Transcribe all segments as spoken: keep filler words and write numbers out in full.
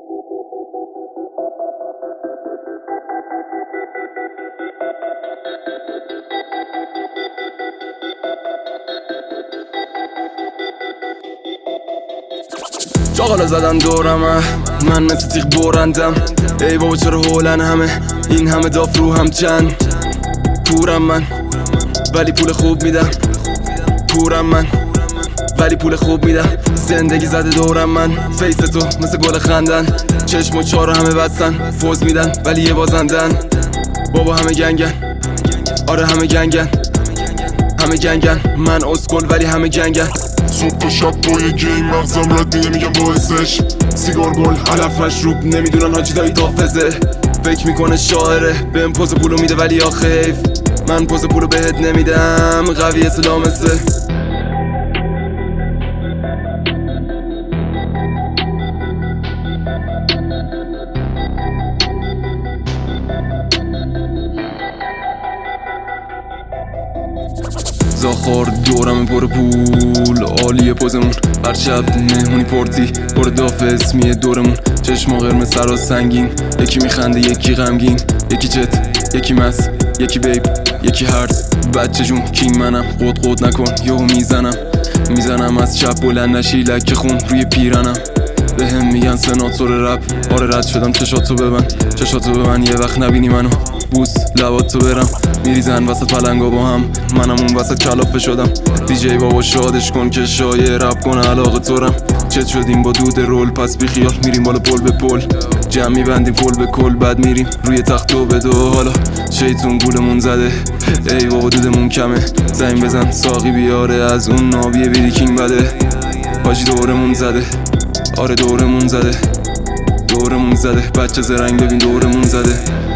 چاقالا زدن دورمه من مثل تیغ برندم. ای بابا چرا هولن همه این همه داف رو هم چند. پورم من ولی پول خوب میدم. پورم من ولی پول خوب میدم. زندگی زده دورم من فیس تو مثل گل خندن. چشم و چارو همه بستن فوز میدن ولی یه بازندن. بابا همه گنگن آره همه گنگن همه گنگن. من اسکل ولی همه گنگن. صبح تا شب با یه گیم مغزم رد میگه میگم باعثش سیگار گل علفش روب نمیدونن حاجی دایی تافزه. فکر میکنه شاعره بهم پوز پولو میده ولی آخه حیف من پوز پولو بهت نمیدم. قوی اسلامسه زاخار دورم پر پول عالیه پوزمون. هر شب مهمونی پارتی پر داف اسمیه دورمون. چشما قرمز سرا سنگین یکی میخنده یکی غمگین. یکی جت یکی مس یکی بیب یکی هرز. بچه جون کینگ منم قود قود نکن یهو میزنم میزنم از چپ بلند نشی لکه خون روی پیرنم. به هم میگن سناتور رپ آره رد شدم. چشاتو ببند چشاتو ببند یه وقت نبینی منو بوس لباتو برم. میریزن وسط پلنگا با هم منم اون وسط کلافه شدم. دیجی بابا شادش کن که شایع رپ کنه علاقه تورم. چت شدیم با دود رول پس بی خیال میریم بالا پل به پل. جمع میبندیم کل به کل بعد میریم روی تخت و بدو. حالا شیطون گولمون زده ای بابا دودمون کمه. زنگ بزن ساقی بیاره از اون نابیه بیریکینگ بده. حاجی دورمون زده آره دورمون زده دورمون زده. بچه زرنگ ببین دورمون زده.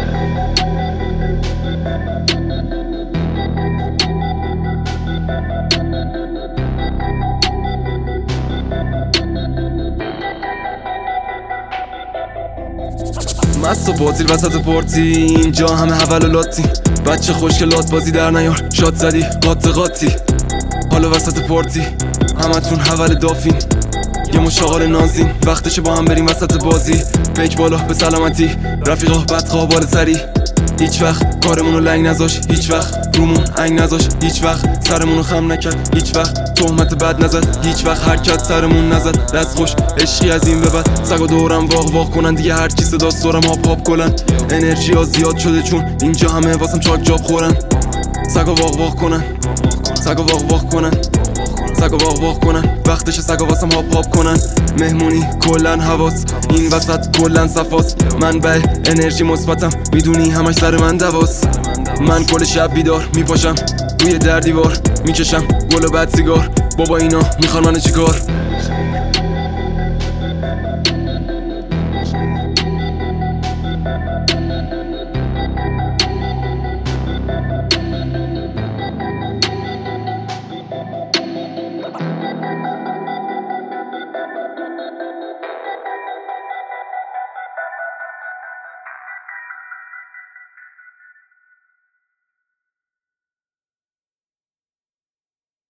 مست و باطیل وسط پارتی اینجا همه حول و لاتی. بچه خوشگلات بازی در نیار شاد زدی قاط قاطی. حالا وسط پارتی همتون حول دافین یه مشاغل نازین. وقتشه با هم بریم وسط بازی. پیک بالا به سلامتی رفیقا بدخواه بال سری. هیچ وقت کارمونو لنگ نذاش هیچ وقت رومون انگ نذاش هیچ وقت سرمونو خم نکرد هیچ وقت تهمت بد نزد هیچ وقت حرکت سرمون نزد. دست خوش عشقی از این به بعد سگا دورم واق واق کنن دیگه هر چی صدا سرم هاپ هاپ کنن. انرژی ها زیاد شده چون اینجا همه واسم چاک جاب خورن. سگا واق واق کنن سگا واق واق کنن سگا واق واق کنن. وقتش سگا واسم هاپ هاپ کنن. مهمونی کلن حواس این وسط کلن صفاست. من به انرژی مثبتم میدونی همش سر من دواس. من کل شب بیدار میپاشم روی در دیوار میکشم گل و بعد سیگار. بابا اینا میخوان منو چیکار